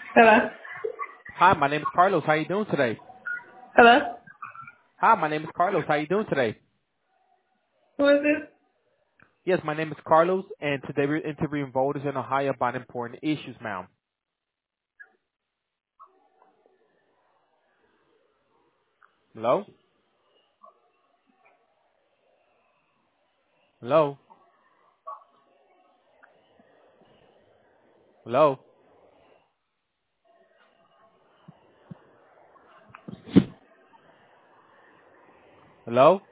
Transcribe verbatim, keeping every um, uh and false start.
Hello? Hi, my name is Carlos. How you doing today? Hello? Hi, my name is Carlos. How you doing today? Who is this? Yes, my name is Carlos, and today we're interviewing voters in Ohio about important issues, ma'am. Hello? Hello? Hello? Hello?